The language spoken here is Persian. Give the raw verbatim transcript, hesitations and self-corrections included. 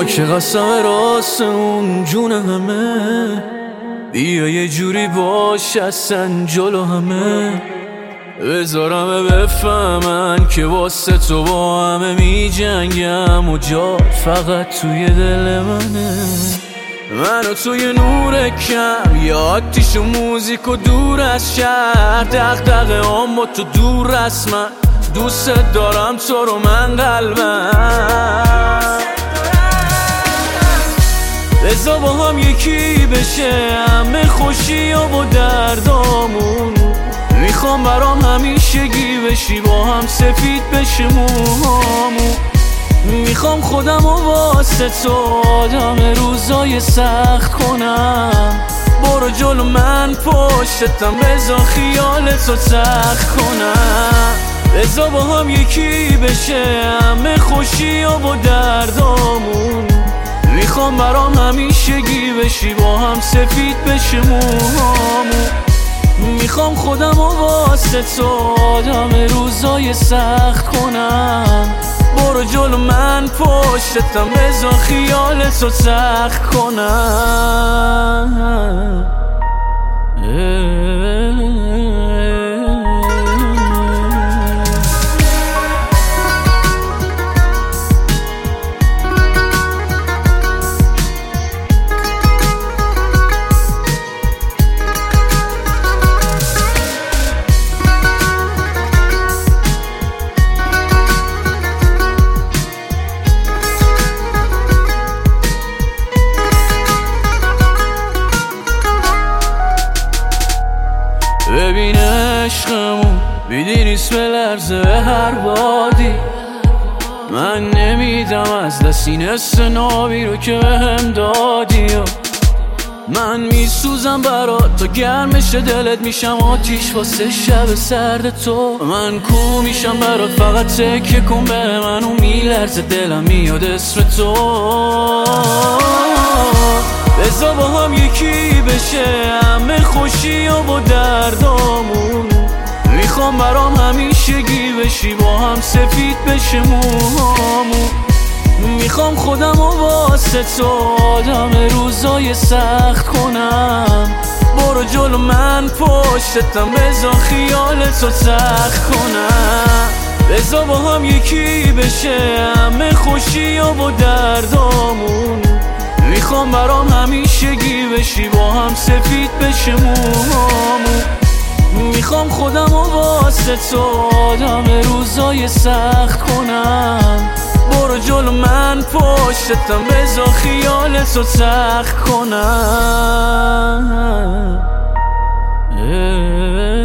که قسم راست اون جون همه، بیا یه جوری باش اصلا جلو همه، بذارم بفهمن که واسه تو با همه می جنگم و جا فقط توی دل منه. منو توی نور کم یا آتیش و موزیک و دور از شهر، دغدغه هم با تو دور از من، دوست دارم تو رو من قلبم، بذار با هم یکی بشه همه خوشی و با دردامون، میخوام برام همیشگی بشی با هم سفید بشه موهامون، میخوام خودم و واسه تو آدم روزای سخت کنم، برو جلو من پشتم بذار خیال تو سخت کنم، بذار با هم یکی بشه همه خوشی و با دردامون، میخوام برام همیشگی بشی با هم سفید بشه موهامون، میخوام خودم و واسه تو آدم روزای سخت کنم، برو جلو من پشتم بذار خیال تو سخت کنم. ببین عشقمون بیدی نیست به لرزه به هر بادی، من نمیدم از دست این حس نابی رو که بهم دادی، من میسوزم برات تا گرمش دلت میشم آتیش واسه شب سرد تو، من کو میشم برات فقط تکیه کن به من و میلرزه دلم میاد اسم تو، بذار با هم یکی بشه همه خوشی و با دردامون، میخوام برام همیشگی بشی با هم سفید بشه موهامون، میخوام خودم و واسه تو آدم روزای سخت کنم، برو جلو من پشتم بذار خیال تو سخت کنم، بذار با هم یکی بشه همه خوشی و با دردامون، میخوام برام همیشگی بشی با هم سفید بشه موهامون، میخوام خودم و واسه تو آدم روزای سخت کنم، برو جلو من پشتم بذار خیال تو سخت کنم.